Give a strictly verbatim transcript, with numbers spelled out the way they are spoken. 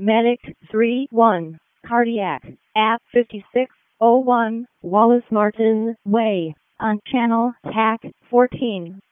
Medic three one, Cardiac, at fifty-six oh one, Wallace Martin Way, on channel T A C fourteen.